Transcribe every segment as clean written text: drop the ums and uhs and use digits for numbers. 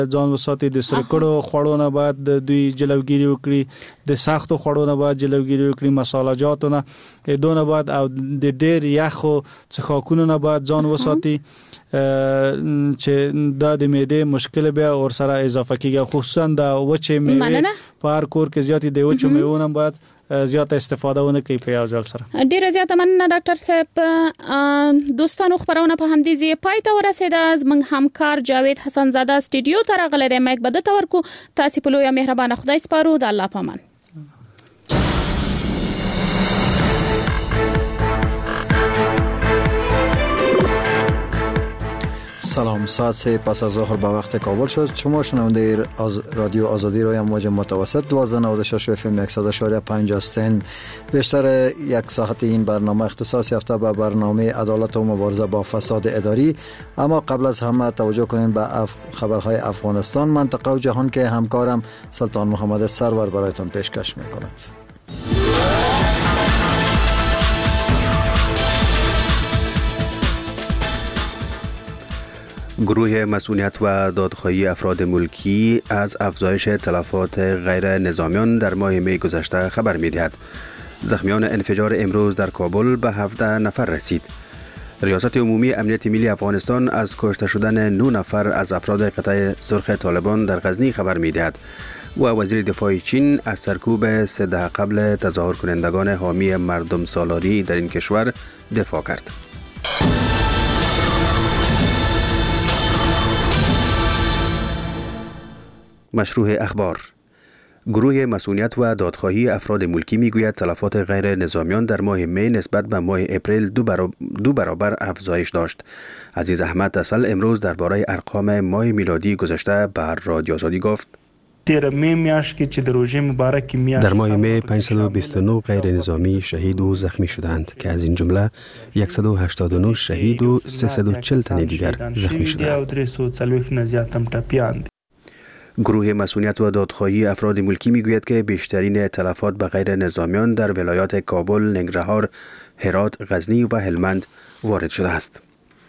ځان وساتي. د سرکړو خوړو نه باید دوی جلوګیری وکړي، د سختو خوړو نه باید جلوګیری وکړي، مصالحه جاتو نه دونه باید، او د ډېر یخو څښاکونو نه باید ځان وساتي چې دا د معدې مشکل بیا ور سره اضافه کیږي. خصوصا د وچې میوه په هر کور کې زیاتې د وچو میوو نه باید زیاته استفاده ونه کوي په یو ځل سره. ډیره زیاته مننه ډاکټر صاحب. دوستانو خبرونه په همدې ځای پای ته ورسیده. زموږ همکار جاوید حسن زاده سټډیو ته راغلی دی. مایک بده تورکو. تاسو په لوی مهربانه خدای سپارو. د الله پامان. سلام. ساعت 3 پس از ظهر به وقت کابل شد. شما شنونده رادیو آزادی روی امواج متوسط 1296 اف ام 100.5 هستین. بیشتر یک ساعت این برنامه اختصاص یافته به برنامه عدالت و مبارزه با فساد اداری. اما قبل از همه توجه کنین به خبرهای افغانستان، منطقه و جهان که همکارم سلطان محمد سرور برایتان پیشکش میکند. گروه مسئولیت و دادخواهی افراد ملکی از افزایش تلفات غیر نظامیان در ماه می گذشته خبر می دهد. زخمیان انفجار امروز در کابل به 17 نفر رسید. ریاست عمومی امنیت ملی افغانستان از کشته شدن 9 نفر از افراد قطع سرخ طالبان در غزنی خبر می دهد و وزیر دفاع چین از سرکوب 3 دهه قبل تظاهر کنندگان حامی مردم سالاری در این کشور دفاع کرد. مشروع اخبار. گروه مسئولیت و دادخواهی افراد ملکی میگوید تلفات غیر نظامیان در ماه می نسبت به ماه اپریل دو برابر افزایش داشت. عزیز احمد اصل امروز درباره ارقام ماه میلادی گذشته به رادیو آزادی گفت: در ماه می 529 غیر نظامی شهید و زخمی شدند که از این جمله 189 شهید و 340 تن دیگر زخمی شدند. گروه مسئولیت و دادخواهی افراد ملکی میگوید که بیشترین تلفات به غیر نظامیان در ولایات کابل، ننگرهار، هرات، غزنی و هلمند وارد شده است.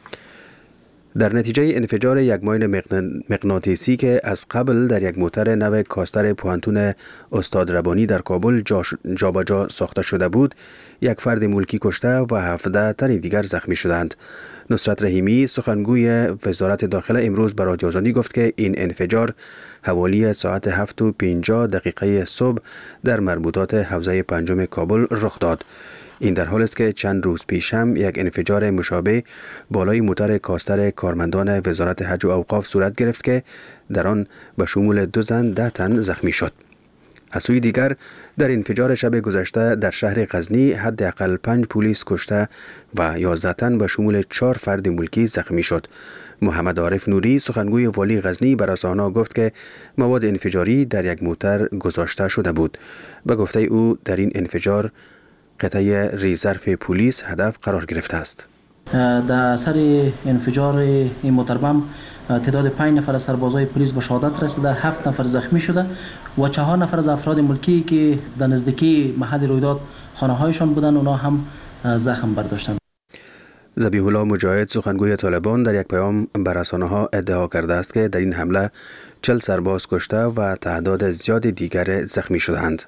در نتیجه انفجار یک ماین مغناطیسی که از قبل در یک موتر نو کاستر پوهنتون استاد ربانی در کابل جابجا ساخته شده بود، یک فرد ملکی کشته و 17 تن دیگر زخمی شدند. نصرت رحیمی سخنگوی وزارت داخله امروز به رادیو آزادی گفت که این انفجار حوالی ساعت 7:50 صبح در مربوطات حوزه پنجم کابل رخ داد. این در حالی است که چند روز پیش هم یک انفجار مشابه بالای موتر کاستر کارمندان وزارت حج و اوقاف صورت گرفت که در آن به شمول 2 زن 10 تن زخمی شد. از سوی دیگر در انفجار شب گذشته در شهر غزنی حداقل 5 پلیس کشته و 11 تن به شمول 4 فرد ملکی زخمی شد. محمد عارف نوری سخنگوی والی غزنی به رسانه‌ها گفت که مواد انفجاری در یک موتر گذاشته شده بود. به گفته او در این انفجار قطعه ریزرف پلیس هدف قرار گرفته است. در اثر انفجار این موتر بم تعداد 5 نفر از سربازای پلیس به شهادت رسیده، 7 نفر زخمی شده و 4 نفر از افراد ملکی که در نزدیکی محل رویداد خانه‌هایشان بودند اونا هم زخم برداشتند. ذبیح الله مجاهد سخنگوی طالبان در یک پیام به رسانه‌ها ادعا کرده است که در این حمله 40 سرباز کشته و تعداد زیاد دیگر زخمی شدند.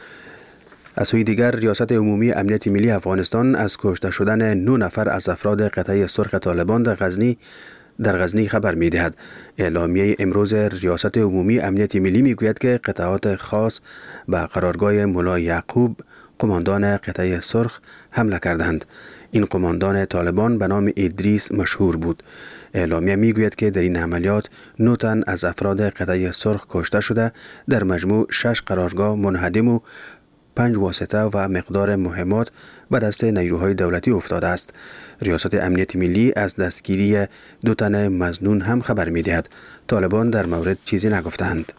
از سوی دیگر ریاست عمومی امنیت ملی افغانستان از کشته شدن 9 نفر از افراد قطعه سرخ طالبان در غزنی خبر می دهد. اعلامیه امروز ریاست عمومی امنیت ملی می گوید که قطعات خاص به قرارگاه ملا یعقوب قماندان قطعه سرخ حمله کردند. این قماندان طالبان به نام ادریس مشهور بود. اعلامیه می گوید که در این عملیات 9 تن از افراد قطعه سرخ کشته شده، در مجموع 6 قرارگاه منهدم و 5 واسطه و مقدار مهمات به دست نیروهای دولتی افتاده است. ریاست امنیت ملی از دستگیری 2 تن مظنون هم خبر می دهد. طالبان در مورد چیزی نگفتند.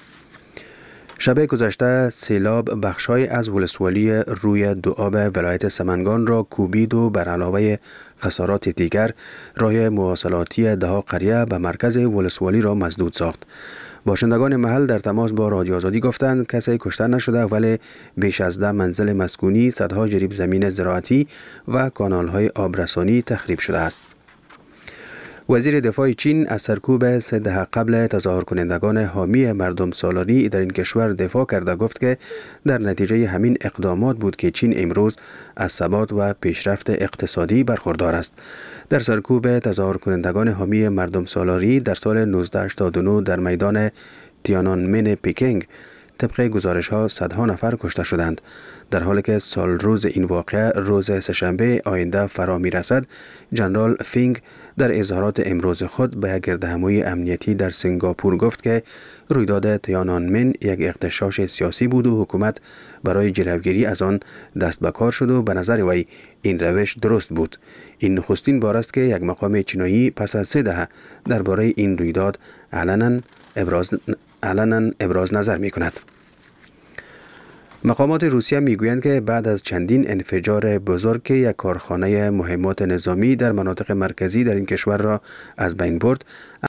شب گذشته سیلاب بخشای از ولسوالی روی دوآب ولایت سمنگان را کوبید و بر علاوه خسارات دیگر راه مواصلاتی دهها قریه به مرکز ولسوالی را مسدود ساخت. باشندگان محل در تماس با رادیو آزادی گفتند کسی کشته نشده، ولی بیش از 10 منزل مسکونی، صدها جریب زمین زراعتی و کانال‌های آبرسانی تخریب شده است. وزیر دفاع چین از سرکوب 3 دهه قبل تظاهر کنندگان حامی مردم سالاری در این کشور دفاع کرده گفت که در نتیجه همین اقدامات بود که چین امروز از ثبات و پیشرفت اقتصادی برخوردار است. در سرکوب تظاهر کنندگان حامی مردم سالاری در سال 1989 در میدان تیانانمن پکینگ طبق گزارش ها صدها نفر کشته شدند. در حالی که سال روز این واقعه روز سه‌شنبه آینده فرا می رسد، جنرال فینگ در اظهارات امروز خود به گردهمایی امنیتی در سنگاپور گفت که رویداد تیانانمن یک اغتشاش سیاسی بود و حکومت برای جلوگیری از آن دست به کار شد و به نظر وی این روش درست بود. این نخستین بار است که یک مقام چینایی پس از 3 دهه درباره این رویداد علنا ابراز نظر می کند. مقامات روسیه می گویند که بعد از چندین انفجار بزرگ که یک کارخانه مهمات نظامی در مناطق مرکزی در این کشور را از بین برد،